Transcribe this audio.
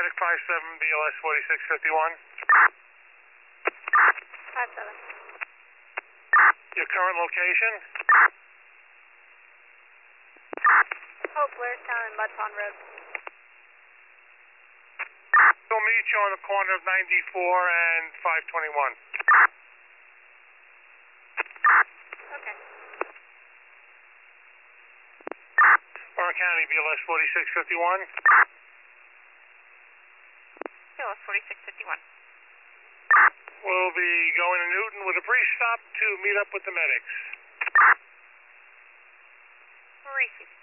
Medic 57 BLS 4651. 57. Your current location? Hope Blairstown and Mud Pond Road. We'll meet you on the corner of 94 and 521. Okay. Orange County BLS 4651. BLS 4651. We'll be going to Newton with a brief stop to meet up with the medics. 350.